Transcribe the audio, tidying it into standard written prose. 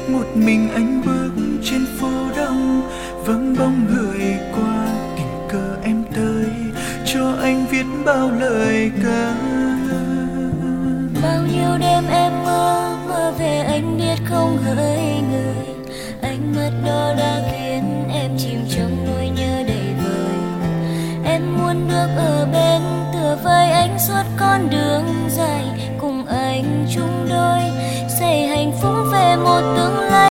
một mình anh bước trên phố đông, vắng bóng người qua, tình cờ em tới cho anh viết bao lời ca. Bao nhiêu đêm em mơ mơ về anh biết không hỡi người, ánh mắt đó đã khiến em chìm trong nỗi nhớ đầy vời. Em muốn được ở bên tựa vai anh suốt con đường dài, cùng anh chung đôi xây hạnh phúc về một tương lai.